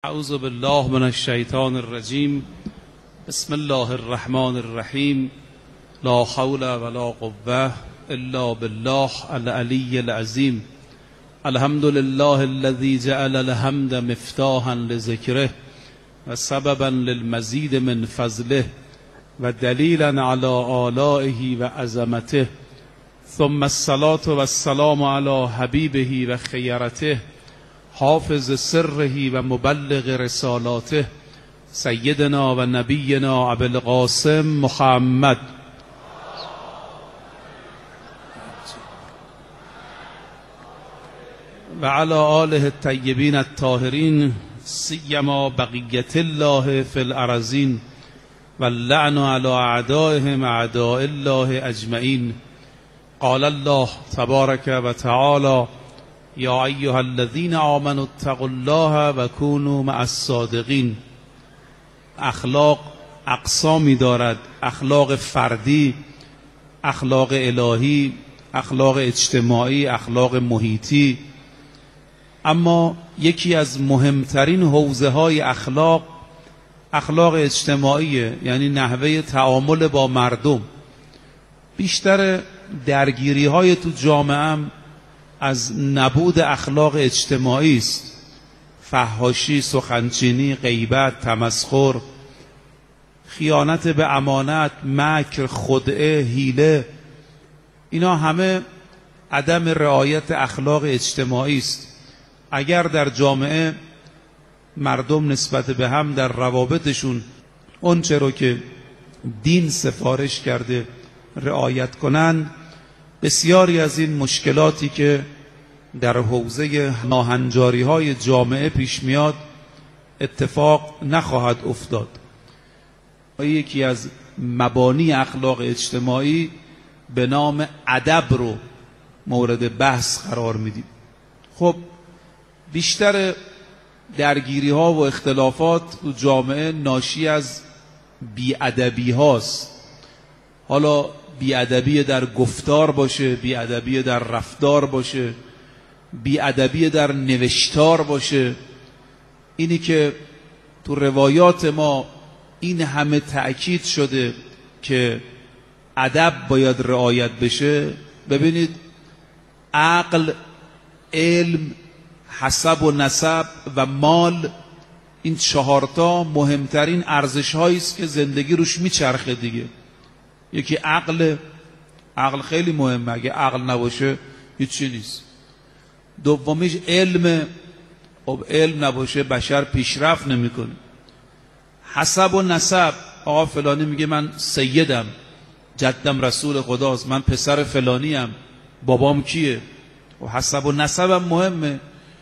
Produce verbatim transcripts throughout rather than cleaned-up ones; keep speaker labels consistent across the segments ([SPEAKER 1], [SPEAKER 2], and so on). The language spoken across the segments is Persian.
[SPEAKER 1] اعوذ بالله من الشیطان الرجیم. بسم الله الرحمن الرحیم. لا حول ولا قوة الا بالله العلی العظیم. الحمد لله الذي جعل الحمد مفتاحا لذکره و سببا للمزید من فضله و دلیلا علی آلائه و عظمته. ثم الصلاة والسلام علی حبیبه و خیرته حافظ سره و مبلغ رسالاته سیدنا و نبینا ابوالقاسم محمد و علی آله الطیبین الطاهرین سیما بقیت الله فی الارضین و اللعن علی اعدائهم اعداء الله اجمعین. قال الله تبارک و تعالی یا ایها الذین آمنوا اتقوا الله و کونوا مع الصادقین. اخلاق اقسامی دارد: اخلاق فردی، اخلاق الهی، اخلاق اجتماعی، اخلاق محیطی. اما یکی از مهمترین حوزه های اخلاق اخلاق اجتماعیه، یعنی نحوه تعامل با مردم. بیشتر درگیری های تو جامعه هم از نبود اخلاق اجتماعی است. فحاشی، سخنچینی، غیبت، تمسخر، خیانت به امانت، مکر، خدعه، حیله، اینا همه عدم رعایت اخلاق اجتماعی است. اگر در جامعه مردم نسبت به هم در روابطشون اون چه رو که دین سفارش کرده رعایت کنند، بسیاری از این مشکلاتی که در حوزه ناهنجاری های جامعه پیش میاد اتفاق نخواهد افتاد. یکی از مبانی اخلاق اجتماعی به نام ادب رو مورد بحث قرار میدیم. خب بیشتر درگیری ها و اختلافات تو جامعه ناشی از بی‌ادبی هاست. حالا بی‌ادبی در گفتار باشه، بی‌ادبی در رفتار باشه، بی‌ادبی در نوشتار باشه. اینی که تو روایات ما این همه تأکید شده که ادب باید رعایت بشه. ببینید، عقل، علم، حسب و نسب و مال، این چهارتا مهمترین ارزش هایی است که زندگی روش میچرخه دیگه. یکی عقل، عقل خیلی مهمه، اگه عقل نباشه هیچی نیست. دومیش علم، خب علم نباشه بشر پیشرفت نمیکنه. حسب و نسب، آقا فلانی میگه من سیدم، جدم رسول خداست، من پسر فلانیم، بابام کیه. و حسب و نسبم مهمه.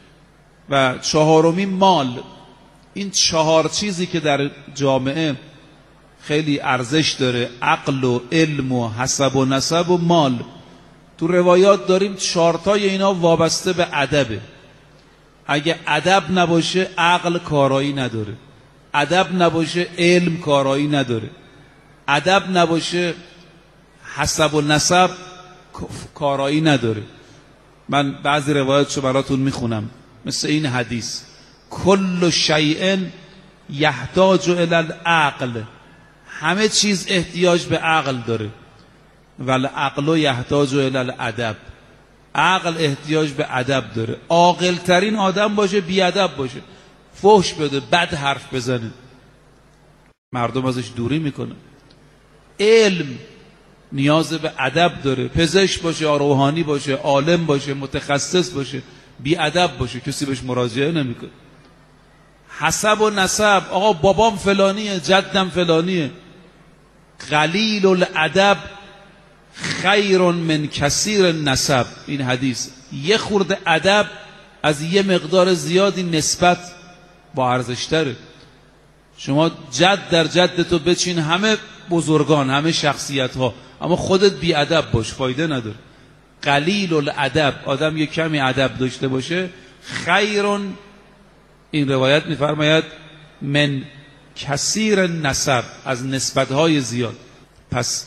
[SPEAKER 1] و چهارمی مال. این چهار چیزی که در جامعه خیلی ارزش داره، عقل و علم و حسب و نسب و مال. تو روایات داریم چهارتای اینا وابسته به ادبه. اگه ادب نباشه عقل کارایی نداره، ادب نباشه علم کارایی نداره، ادب نباشه حسب و نسب کارایی نداره. من بعضی روایاتشو براتون میخونم، مثل این حدیث: کل شیء یحتاج الی العقل. همه چیز احتیاج به عقل داره. والعقل یحتاج الی الادب. عقل احتیاج به ادب داره. عاقل ترین آدم باشه بی ادب باشه، فحش بده، بد حرف بزنه، مردم ازش دوری میکنه. علم نیاز به ادب داره. پزشک باشه، روحانی باشه، عالم باشه، متخصص باشه، بی ادب باشه کسی بهش مراجعه نمیکنه. حسب و نسب، آقا بابام فلانیه، جدم فلانیه. قلیل الادب خیر من کثیر نسب. این حدیث. یه خورده ادب از یه مقدار زیادی نسبت با ارزش تره. شما جد در جد تو بچین، همه بزرگان، همه شخصیت ها، اما خودت بی ادب باش، فایده نداره. قلیل الادب، آدم یه کمی ادب داشته باشه، خیرون، این روایت میفرماید، من کثیر نسب، از نسبت‌های زیاد. پس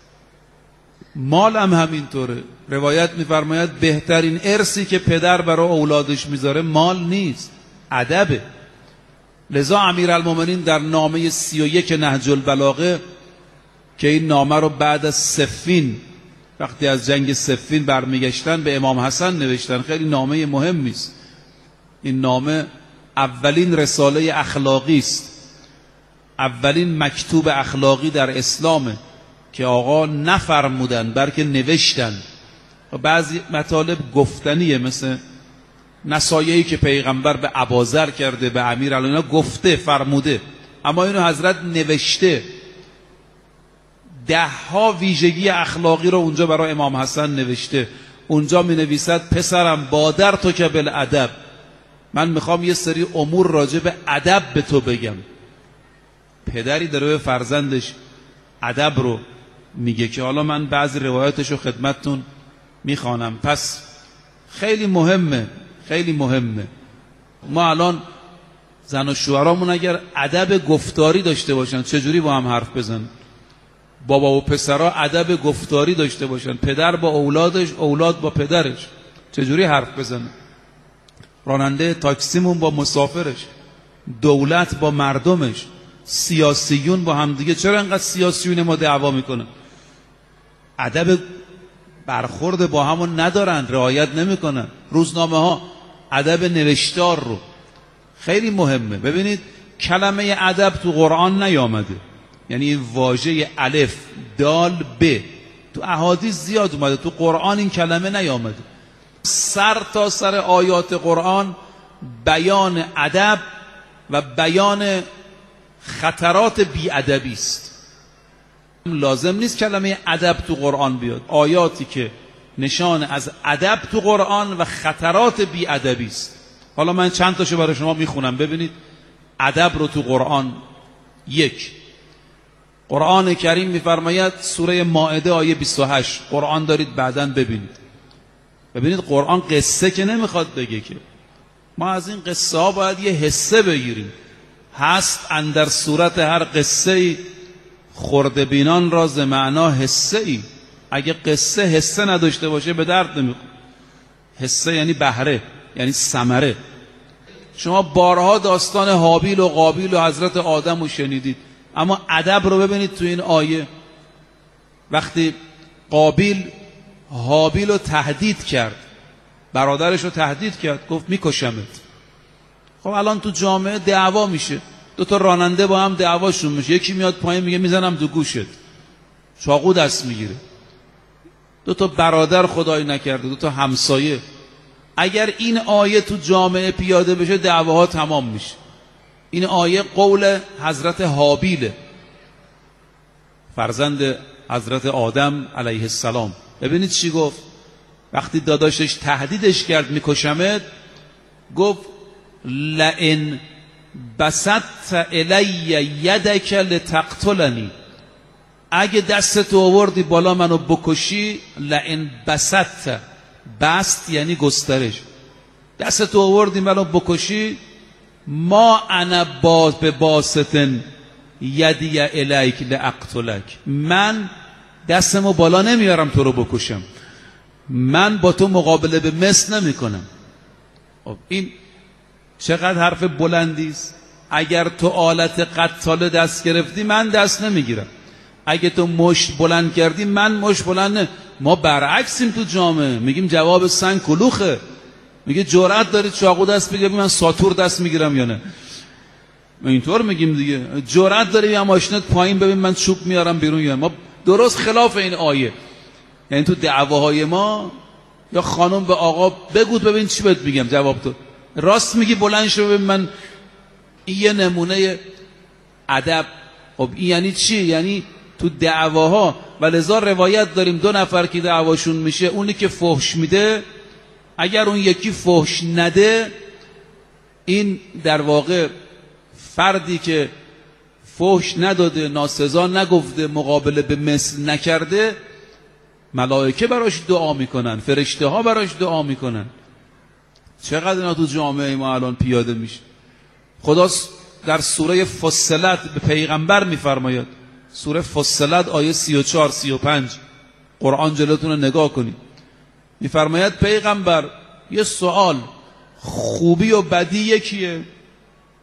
[SPEAKER 1] مال هم همینطوره. روایت میفرماید بهترین ارثی که پدر برای اولادش میذاره مال نیست، ادبه. لذا امیرالمومنین در نامه سی و یک نهج البلاغه که این نامه رو بعد از صفین، وقتی از جنگ صفین برمیگشتن، به امام حسن نوشتن. خیلی نامه مهمی است. این نامه اولین رساله اخلاقی است، اولین مکتوب اخلاقی در اسلامه که آقا نفرمودن بلکه نوشتن. و بعضی مطالب گفتنیه، مثل نصایحی که پیغمبر به ابوذر کرده، به امیرالمومنین گفته، فرموده، اما اینو حضرت نوشته. ده ها ویژگی اخلاقی رو اونجا برای امام حسن نوشته. اونجا می نویسد پسرم بادر تو که بالادب، من میخوام یه سری امور راجع به ادب به تو بگم. پدری داره به فرزندش ادب رو میگه که حالا من بعضی روایاتش رو خدمتتون میخوانم. پس خیلی مهمه، خیلی مهمه. ما الان زن و شوهرامون اگر ادب گفتاری داشته باشن چجوری با هم حرف بزن؟ بابا و پسرها ادب گفتاری داشته باشن، پدر با اولادش، اولاد با پدرش چجوری حرف بزنه؟ راننده تاکسیمون با مسافرش، دولت با مردمش، سیاسیون با همدیگه. چرا انقدر سیاسیون ما دعوا میکنن؟ ادب برخورد با همون ندارن، رعایت نمیکنن. روزنامه ها ادب نوشتار رو، خیلی مهمه. ببینید کلمه ادب تو قرآن نیامده، یعنی این واژه الف دال ب تو احادیث زیاد اومده، تو قرآن این کلمه نیامده. سر تا سر آیات قرآن بیان ادب و بیان خطرات بی‌ادبی است. لازم نیست کلمه ادب تو قرآن بیاد. آیاتی که نشان از ادب تو قرآن و خطرات بی‌ادبی است. حالا من چند تاشو برای شما میخونم ببینید ادب رو تو قرآن. یک، قرآن کریم میفرماید سوره مائده آیه بیست و هشت، قرآن دارید بعداً ببینید. ببینید قرآن قصه که نمیخواد بگه که، ما از این قصه ها باید یه حصه بگیریم. هست اندر صورت هر قصه ای خرده بینان را ز معنا حصه ای. اگه قصه حصه نداشته باشه به درد نمیخوره. حصه یعنی بهره، یعنی ثمره. شما بارها داستان هابیل و قابیل و حضرت آدم رو شنیدید، اما ادب رو ببینید تو این آیه. وقتی قابیل هابیل رو تهدید کرد، برادرش رو تهدید کرد، گفت میکشمت. خب الان تو جامعه دعوا میشه، دو تا راننده با هم دعواشون میشه، یکی میاد پایین میگه میزنم تو گوشت، چاقو دست میگیره. دو تا برادر خدای نکرده، دو تا همسایه. اگر این آیه تو جامعه پیاده بشه دعواها تمام میشه. این آیه قول حضرت هابیل، فرزند حضرت آدم علیه السلام. ببینید چی گفت وقتی داداشش تهدیدش کرد میکشمت، گفت لئن بسطت الی یدک لتقتلنی، اگه دستتو آوردی بالا منو بکشی، لئن بسطت، بست یعنی گسترش، دستتو آوردی منو بکشی، ما انا باز به باستن یدی الیک لاقتلک، من دستمو بالا نمیارم تو رو بکشم، من با تو مقابله به مثل نمی کنم. این چقدر حرف بلندی است. اگر تو آلت قتال دست گرفتی من دست نمیگیرم، اگه تو مشت بلند کردی من مشت بلند نه. ما برعکسیم تو جامعه، میگیم جواب سنگ کلوخه. میگه جرأت داری چاقو دست بگیری من ساتور دست میگیرم یا نه؟ ما اینطور میگیم دیگه. جرأت داری یا ماشینت پایین ببین من چوب میارم بیرون یا نه؟ ما درست خلاف این آیه. یعنی تو دعواهای ما یا خانم به آقا بگو ببین چی بهت میگم، جواب تو راست میگی بلند شو ببین من. این یه نمونه ادب. خب این یعنی چی؟ یعنی تو دعواها. ولذا روایت داریم دو نفر که دعواشون میشه، اونی که فحش میده اگر اون یکی فحش نده، این در واقع فردی که فحش نداده، ناسزا نگفته، مقابله به مثل نکرده، ملائکه براش دعا میکنن، فرشته ها براش دعا میکنن. چقدر اینا تو جامعه ما الان پیاده میشه. خدا در سوره فصلت به پیغمبر میفرماید، سوره فصلت آیه سی و چهار سی و پنج، قرآن جلوتون رو نگاه کنید. میفرماید پیغمبر یه سوال، خوبی و بدی یکیه؟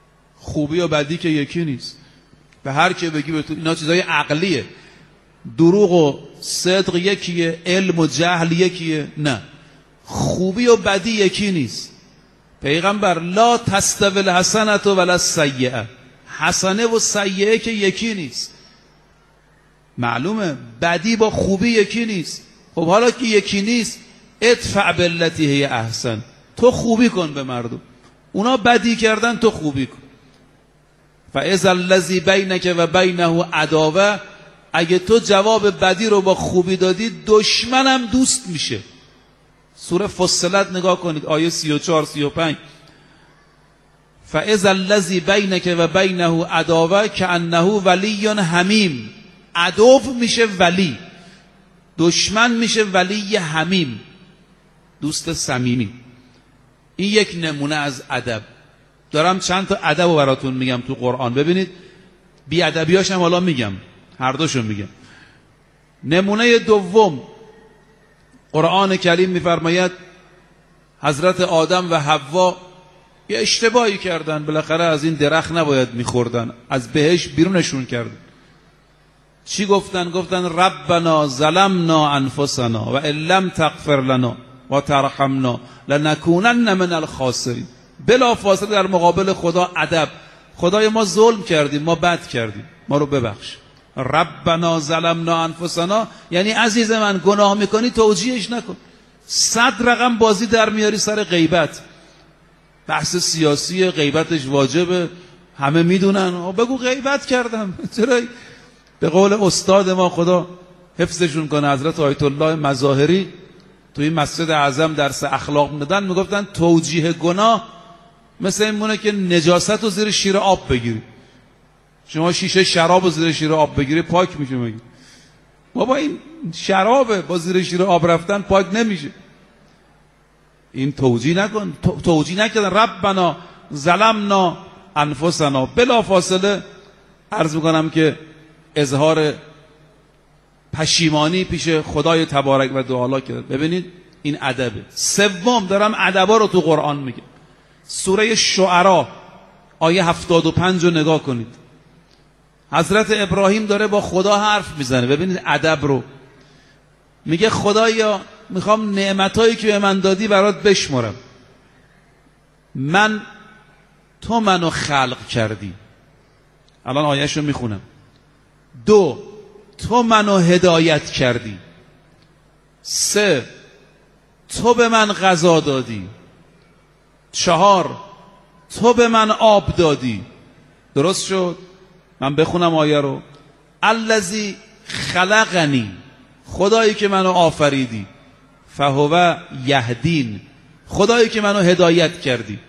[SPEAKER 1] خوبی و بدی که یکی نیست. به هر که بگی به تو اینا چیزای عقلیه. دروغ و صدق یکیه، علم و جهل یکیه. نه، خوبی و بدی یکی نیست. پیغمبر لا تستوی الحسنة ولا السیئه، حسنه و سیئه که یکی نیست. معلومه بدی با خوبی یکی نیست. خب حالا که یکی نیست، ادفع بالتی هی احسن، تو خوبی کن به مردم، اونا بدی کردن تو خوبی کن. فاذا الذی بینک و بینه عداوه، اگه تو جواب بدی رو با خوبی دادی، دشمنم دوست میشه. سوره فصلت نگاه کنید، آیه سی و چهار سی و پنج. فاذا الذی بینک و بینه عداوه کانه ولی حمیم. عدو میشه ولی، دشمن میشه ولی حمیم، دوست صمیمی. این یک نمونه از ادب. دارم چند تا ادب رو براتون میگم تو قرآن، ببینید بی ادبیاش هم حالا میگم، هر دوشون میگم. نمونه دوم، قرآن کریم میفرماید حضرت آدم و حوا یه اشتباهی کردن، بالاخره از این درخت نباید میخوردن، از بهشت بیرونشون کردن. چی گفتن؟ گفتن ربنا ظلمنا انفسنا و ان لم تغفر لنا و ترحمنا لنکونن من الخاسرین. بلا فاصله در مقابل خدا ادب. خدای ما ظلم کردیم، ما بد کردیم، ما رو ببخش. ربنا ظلمنا انفسنا یعنی عزیز من گناه میکنی توجیهش نکن. صد رقم بازی در میاری سر غیبت، بحث سیاسی غیبتش واجبه، همه میدونن، بگو غیبت کردم. چرا؟ به قول استاد ما خدا حفظشون کنه، حضرت آیت الله مظاهری توی مسجد اعظم درس اخلاق میدادن، میگفتن توجیه گناه مثل این مونه که نجاست رو زیر شیر آب بگیری. شما شیشه شراب رو زیر شیر آب بگیری پاک میشه. مگه بابا این شرابه، با زیر شیر آب رفتن پاک نمیشه. این توجیه نکن. توجیه نکردن ربنا ظلمنا انفسنا. بلا فاصله عرض میکنم که اظهار پشیمانی پیش خدای تبارک و تعالی کرد. ببینید این ادبه. سوم، دارم ادبا رو تو قرآن میگم. سوره شعرا آیه هفتاد و پنج رو نگاه کنید. حضرت ابراهیم داره با خدا حرف میزنه. ببینید ادب رو. میگه خدایا میخوام نعمتایی که به من دادی برات بشمرم. من تو منو خلق کردی. الان آیه‌ش رو میخونم. دو، تو منو هدایت کردی. سه، تو به من غذا دادی. چهار، تو به من آب دادی. درست شد؟ من بخونم آیه رو. الذی خلقنی، خدایی که منو آفریدی. فهو یهدین، خدایی که منو هدایت کردی.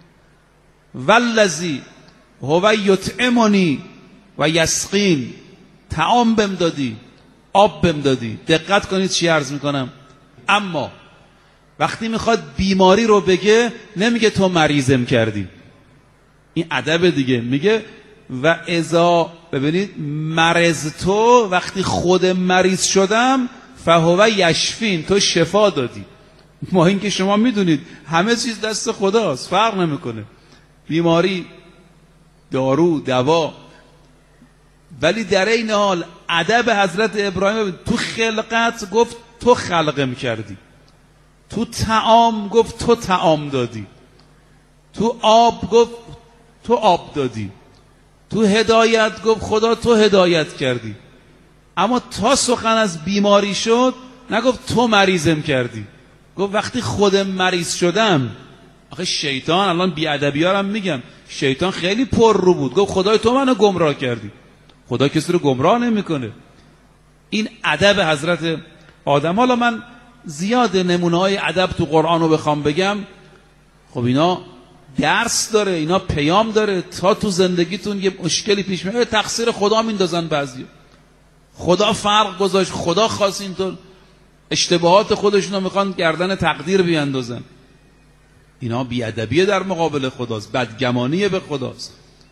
[SPEAKER 1] والذی هو یطعمنی و یسقین، طعام بهم دادی، آب بهم دادی. دقت کنید چی عرض میکنم. اما وقتی میخواد بیماری رو بگه نمیگه تو مریضم کردی. این ادب دیگه. میگه و اذا، ببینید، مرض تو، وقتی خود مریض شدم، فهو یشفین، تو شفا دادی. ما این که شما میدونید همه چیز دست خداست، فرق نمیکنه، بیماری، دارو، دوا. ولی در این حال ادب حضرت ابراهیم، تو خلقت گفت تو خلقم کردی، تو طعام گفت تو طعام دادی، تو آب گفت تو آب دادی، تو هدایت گفت خدا تو هدایت کردی. اما تا سخن از بیماری شد نگفت تو مریضم کردی، گفت وقتی خودم مریض شدم. آخه شیطان، الان بی‌ادبی‌ها هم میگم، شیطان خیلی پر رو بود، گفت خدای تو منو گمراه کردی. خدا کسی رو گمراه نمیکنه. این ادب حضرت آدم. حالا من زیاد نمونه‌های ادب تو قرآن رو بخوام بگم، خب اینا درس داره، اینا پیام داره. تا تو زندگیتون یه مشکلی پیش میاد تقصیر خدا میندازن بعضی. خدا فرق گذاشت، خدا خواست اینطور، اشتباهات خودشون رو میخوان گردن تقدیر بیاندازن. اینا بی‌ادبیه در مقابل خداست، بدگمانیه به خداست.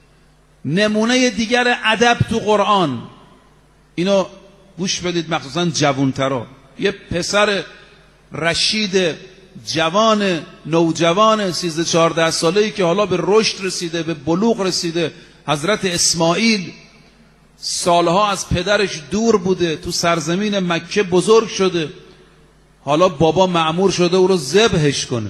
[SPEAKER 1] نمونه دیگر ادب تو قرآن، اینو گوش بدید، مخصوصا جوانترا. یه پسر رشید جوان نوجوان سیزده چهارده ساله‌ای که حالا به رشد رسیده، به بلوغ رسیده، حضرت اسماعیل سالها از پدرش دور بوده، تو سرزمین مکه بزرگ شده، حالا بابا مأمور شده او رو ذبحش کنه.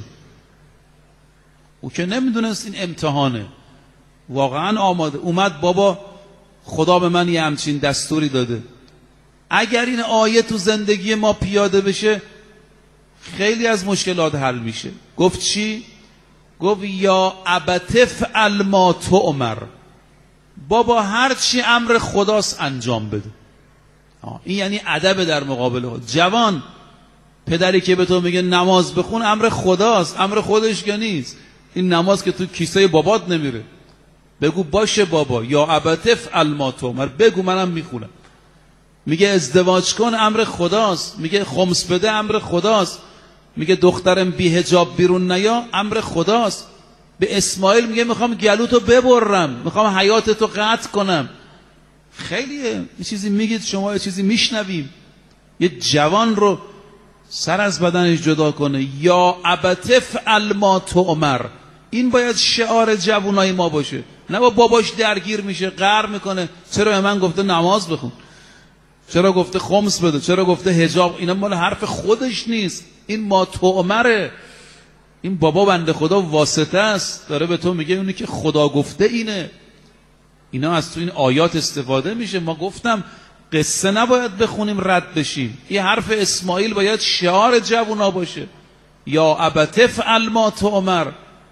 [SPEAKER 1] او که نمیدونست این امتحانه، واقعا آماده اومد بابا خدا به من یه همچین دستوری داده، اگر این آیه تو زندگی ما پیاده بشه خیلی از مشکلات حل میشه. گفت چی؟ گفت یا ابت افعل ما تؤمر، بابا هر چی امر خداست انجام بده. این یعنی ادب در مقابل خود. جوان، پدری که به تو میگه نماز بخون امر خداست، امر خودش که نیست. این نماز که تو کیسه بابات نمیره. بگو باشه بابا، یا ابت افعل ما تؤمر، بگو منم میخونم. میگه ازدواج کن امر خداست، میگه خمس بده امر خداست، میگه دخترم بی حجاب بیرون نیا امر خداست. به اسماعیل میگه میخوام گلوتو ببرم، میخوام حیاتتو قطع کنم. خیلیه یه چیزی میگید شما یه چیزی میشنویم. یه جوان رو سر از بدنش جدا کنه، یا ابت افعل ما تؤمر. این باید شعار جوانای ما باشه، نه با باباش درگیر میشه، قهر میکنه چرا به من گفته نماز بخون، چرا گفته خمس بده، چرا گفته حجاب. اینا مال حرف خودش نیست، این ما تؤمره. این بابا بنده خدا واسطه است، داره به تو میگه اونی که خدا گفته اینه. اینا از تو این آیات استفاده میشه. ما گفتم قصه نباید بخونیم رد بشیم. این حرف اسماعیل باید شعار جوونا باشه، یا ابت افعل ما تؤمر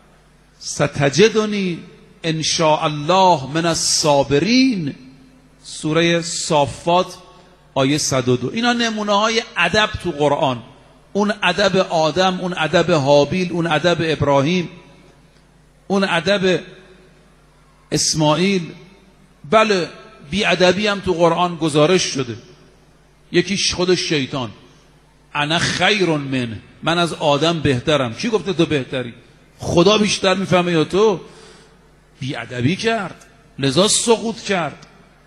[SPEAKER 1] ستجدنی ان شاء الله من الصابرین. سوره صافات آیه صد و دو. اینا نمونه های ادب تو قرآن. اون ادب آدم، اون ادب هابیل، اون ادب ابراهیم، اون ادب اسماعیل. بله بی ادبی هم تو قرآن گزارش شده. یکیش خودش شیطان، انا خیر من، من از آدم بهترم. کی گفته تو بهتری؟ خدا بیشتر میفهمه یا تو؟ بی ادبی کرد، لذا سقوط کرد.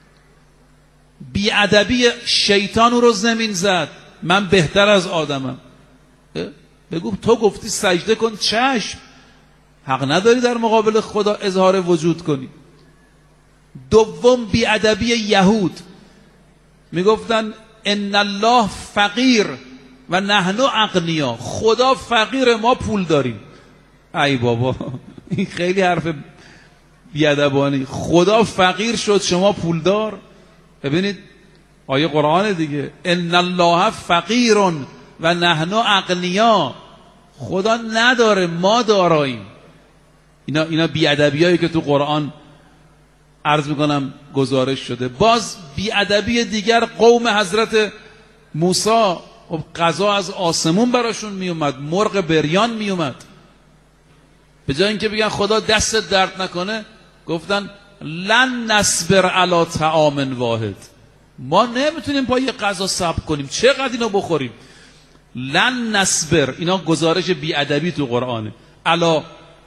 [SPEAKER 1] بی ادبی شیطان رو زمین زد، من بهتر از آدمم. بگو تو گفتی سجده کن، چشم، حق نداری در مقابل خدا اظهار وجود کنی. دوم بی ادبی یهود، میگفتن ان الله فقیر و نحن اغنیا، خدا فقیر ما پول داریم. ای بابا این خیلی حرف بیادبانی. خدا فقیر شد شما پولدار. ببینید آیه قرآن دیگه، ان الله فقیر و نحن اغنیا، خدا نداره ما داراییم. اینا اینا بیادبیایی که تو قرآن عرض میکنم گزارش شده. باز بیادبی دیگر قوم حضرت موسی، قضا از آسمون براشون میومد، مرغ بریان میومد. به جای اینکه بگن خدا دست درد نکنه، گفتن لن نصبر علی طعام واحد، ما نمیتونیم با یه غذا صبر کنیم، چقدر اینو بخوریم. لن نصبر، اینا گزارش بیادبی تو قرآنه. علی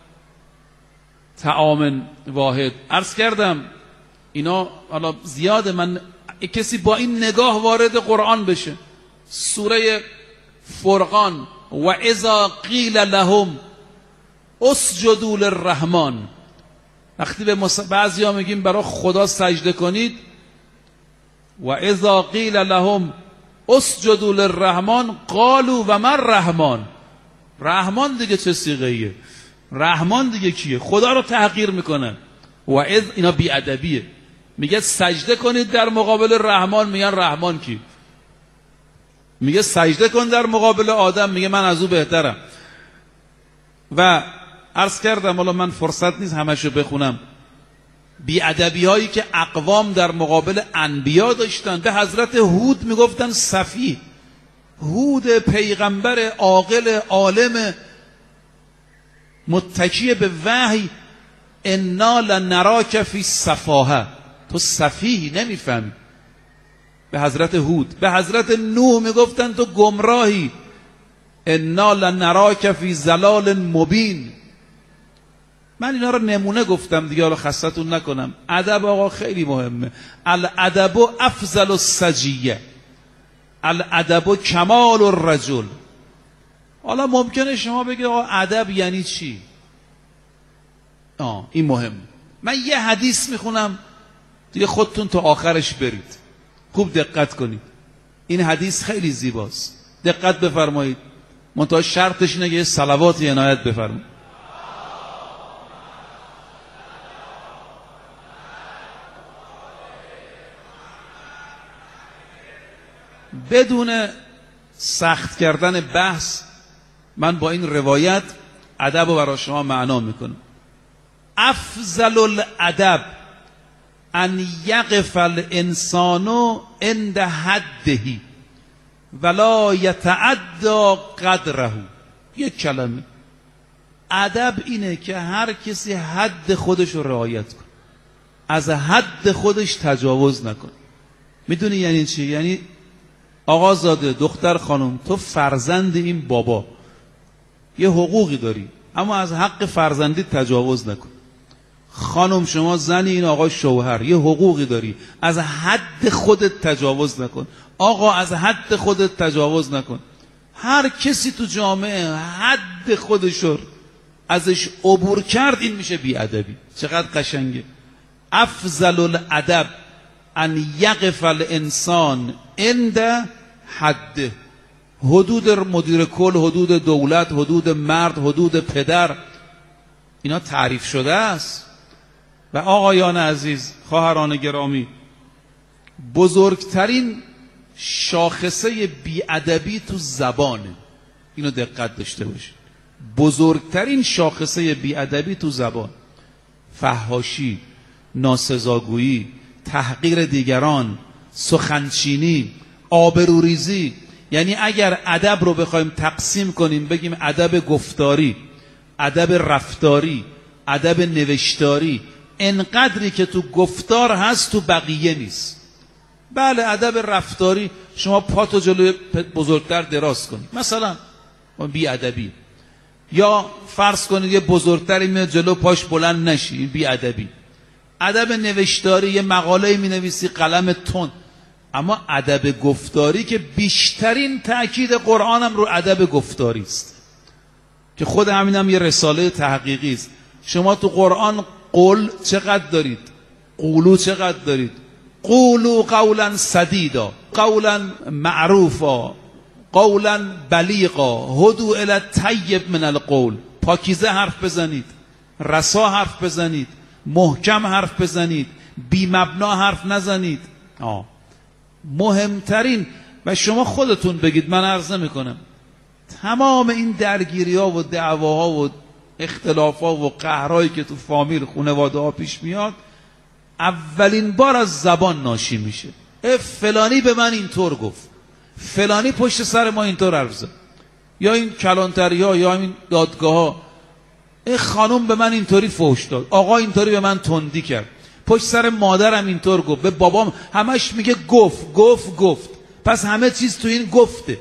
[SPEAKER 1] طعام واحد. عرض کردم اینا حالا زیاده، من کسی با این نگاه وارد قرآن بشه. سوره فرقان، و اذا قیل لهم اسجدوا للرحمن، وقتی به بعضی ها میگیم برای خدا سجده کنید، و اذا قیل لهم اسجدوا للرحمن قالوا و من رحمان. رحمان دیگه چه صیغه ایه؟ رحمان دیگه کیه؟ خدا رو تحقیر میکنن. و اذ، اینا بیادبیه. میگه سجده کنید در مقابل رحمان، میگن رحمان کی؟ میگه سجده کن در مقابل آدم، میگه من از او بهترم. و عرض کردم حالا من فرصت نیست همشو بخونم، بیادبی هایی که اقوام در مقابل انبیا داشتن. به حضرت هود میگفتن سفیه. هود پیغمبر عاقل عالم متکی به وحی، انا لنراک فی السفاهه، تو سفیهی نمیفهمی. به حضرت هود. به حضرت نوح میگفتن تو گمراهی، انا لنراک فی ضلال مبین. من اینا رو نمونه گفتم دیگه، حالا خستتون نکنم. ادب آقا خیلی مهمه. الادب افضل السجیه، الادب کمال الرجل. حالا ممکنه شما بگید آقا ادب یعنی چی؟ آه این مهم. من یه حدیث میخونم دیگه خودتون تا آخرش برید، خوب دقت کنید. این حدیث خیلی زیباست، دقت بفرمایید. منتها شرطش اینه که صلواتی عنایت بفرمایید. بدون سخت کردن بحث من با این روایت ادب رو برای شما معنا میکنم. افضل الادب ان یقف الانسان عند حده ولا یتعدی قدره. یک کلمه ادب اینه که هر کسی حد خودش رو رعایت کنه، از حد خودش تجاوز نکنه. میدونی یعنی چی؟ یعنی آقا زاده، دختر خانم، تو فرزند این بابا، یه حقوقی داری، اما از حق فرزندی تجاوز نکن. خانم شما زنی، این آقا شوهر، یه حقوقی داری، از حد خودت تجاوز نکن. آقا از حد خودت تجاوز نکن. هر کسی تو جامعه حد خودشو ازش عبور کرد، این میشه بی‌ادبی. چقدر قشنگه. افضل الادب ان یقف الانسان عند حده. حدود مدیر کل، حدود دولت، حدود مرد، حدود پدر، اینا تعریف شده است. و آقایان عزیز، خواهران گرامی، بزرگترین شاخصه بی‌ادبی تو زبانه. اینو دقت داشته باشید. بزرگترین شاخصه بی‌ادبی تو زبان، فحاشی، ناسزاگویی، تحقیر دیگران، سخنچینی، آبروریزی. یعنی اگر ادب رو بخوایم تقسیم کنیم بگیم ادب گفتاری، ادب رفتاری، ادب نوشتاری، انقدری که تو گفتار هست تو بقیه نیست. بله ادب رفتاری شما پاتو جلوی بزرگتر دراز کنید، مثلا بی ادبی. یا فرض کنید یه بزرگتری میاد جلو پاش بلند نشی، این بی ادبی. ادب نوشتاری یه مقاله می نویسی قلم تند. اما ادب گفتاری که بیشترین تأکید قرآن هم رو ادب گفتاری است، که خود همین هم یه رساله تحقیقی است. شما تو قرآن قول چقدر دارید؟ قولو چقدر دارید؟ قولو قولا سدیدا، قولا معروفا، قولا بلیغا، هدو الی الطیب من القول. پاکیزه حرف بزنید، رسا حرف بزنید، محکم حرف بزنید، بی مبنا حرف نزنید. آه. مهمترین، و شما خودتون بگید، من عرض نمی‌کنم، تمام این درگیری ها و دعواها و اختلافا و قهرهایی که تو فامیل خانواده ها پیش میاد، اولین بار از زبان ناشی میشه. فلانی به من اینطور گفت، فلانی پشت سر ما اینطور حرف زد، یا این کلانتری ها یا این دادگاه ها، این خانم به من اینطوری فحش داد، آقا اینطوری به من تندی کرد، پشت سر مادرم اینطور گفت، به بابام همش میگه گفت گفت گفت. پس همه چیز تو این گفته،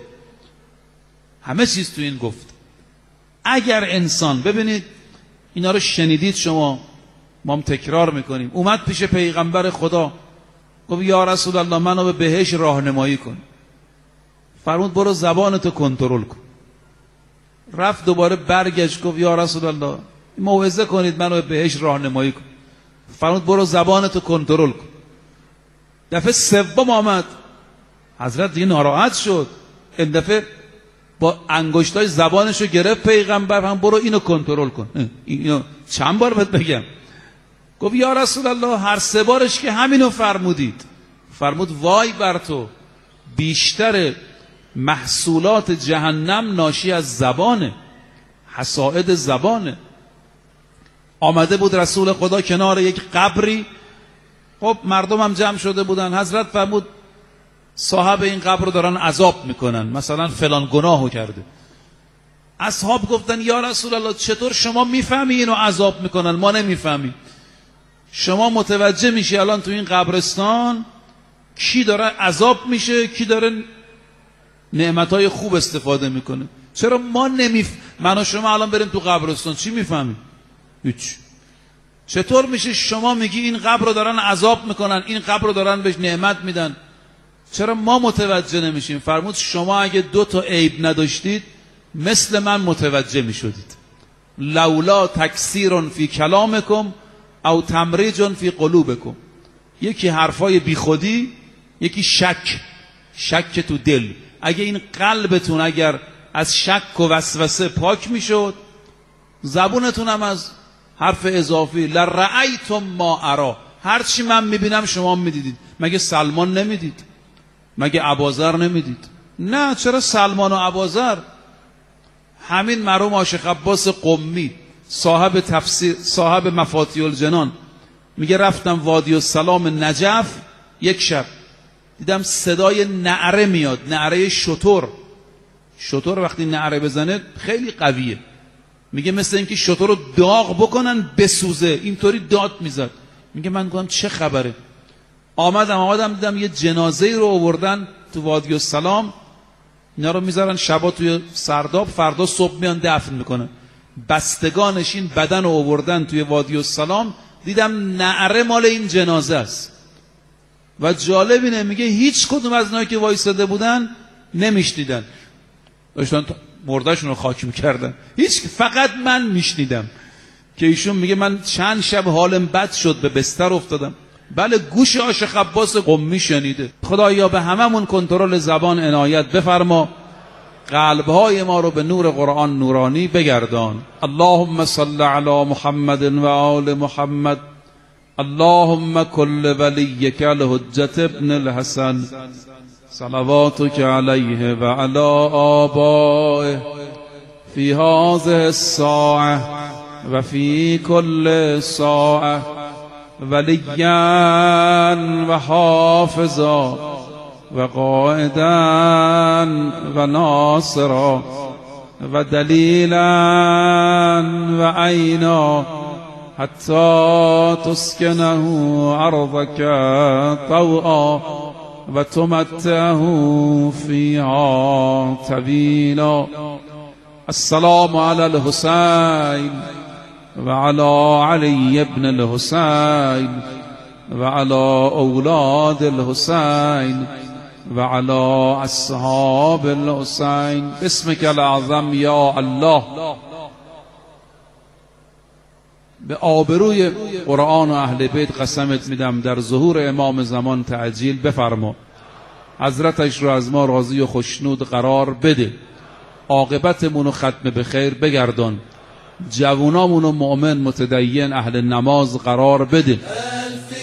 [SPEAKER 1] همه چیز تو این گفت. اگر انسان، ببینید اینا رو شنیدید شما، ما هم تکرار میکنیم، اومد پیش پیغمبر خدا گفت یا رسول الله منو به بهشت راهنمایی کن. فرمود برو زبانتو کنترل کن. رفت دوباره برگشت گفت یا رسول الله موعظه کنید منو به بهشت راهنمایی کن. فرمود برو زبانتو کنترل کن. دفعه سوم آمد، حضرت دیگه ناراحت شد، این دفعه با انگشتای زبانشو گرفت پیغمبر، هم برو اینو کنترل کن. اینو چند بار بهت بگم؟ گفت یا رسول الله هر سه بارش که همینو فرمودید. فرمود وای بر تو، بیشتر محصولات جهنم ناشی از زبانه، حسائد زبانه. آمده بود رسول خدا کنار یک قبری، خب مردم هم جمع شده بودن. حضرت فرمود صاحب این قبر رو دارن عذاب میکنن، مثلا فلان گناهو کرده. اصحاب گفتن یا رسول الله چطور شما میفهمی اینو عذاب میکنن؟ ما نمیفهمیم. شما متوجه میشی الان تو این قبرستان کی داره عذاب میشه، کی داره نعمتهای خوب استفاده میکنه؟ چرا ما نمیف من و شما الان بریم تو قبرستان چی میفهمیم؟ هیچ. چطور میشه شما میگی این قبر رو دارن عذاب میکنن، این قبر رو دارن بهش نعمت میدن؟ چرا ما متوجه نمیشیم؟ فرمود شما اگه دو تا عیب نداشتید مثل من متوجه می شدید. لولا تکثیر فی کلامکم او تمریج فی قلوبکم. یکی حرفای بی خودی، یکی شک، شک تو دل. اگه این قلبتون اگر از شک و وسوسه پاک می شد، زبونتون هم از حرف اضافی لرأیتم ما ارا، هرچی من می بینم شما می دیدید. مگه سلمان نمیدید؟ مگه ابوذر نمیدید؟ نه. چرا سلمان و ابوذر؟ همین مرحوم آشیخ عباس قمی صاحب تفسیر، صاحب مفاتیح الجنان، میگه رفتم وادی السلام نجف، یک شب دیدم صدای نعره میاد، نعره شتر. شتر وقتی نعره بزنه خیلی قویه، میگه مثل اینکه شتر رو داغ بکنن بسوزه، اینطوری داد میزد. میگه من گفتم چه خبره؟ آمدم آمدم دیدم یه جنازه رو آوردن تو وادی السلام، اینا رو میذارن شبا توی سرداب، فردا صبح میان دفن میکنن. بستگانش این بدن رو آوردن توی وادی السلام، دیدم نعره مال این جنازه است. و جالب اینه میگه هیچ کدوم از اونایی که وایساده بودن نمیشنیدن، داشتن مردهشون رو خاک میکردن، هیچ، فقط من میشنیدم که ایشون میگه من چند شب حالم بد شد، به بستر افتادم. بله، گوش آشیخ عباس قمی شنیده. خدایا به هممون کنترل زبان عنایت بفرما، قلبهای ما رو به نور قرآن نورانی بگردان. اللهم صل علی محمد و آل محمد. اللهم کل ولیک الحجة ابن الحسن صلواتک علیه و علی آبائه فی هذه الساعه و فی کل ساعه ولیا و حافظا و قائدا و ناصرا و دلیلا و عینا حتی تسکنه ارضک طوعا و تمتعه فیها طویلا. السلام علی الحسین و علی علی ابن الحسین و علی اولاد الحسین و علی اصحاب الحسین. بسمک العظم یا الله. به آبروی قرآن و اهل بیت قسمت میدم در ظهور امام زمان تعجیل بفرما، حضرتش رو از ما راضی و خوشنود قرار بده، عاقبتمون رو ختم به خیر بگردان، جوانامون رو مؤمن متدین اهل نماز قرار بده.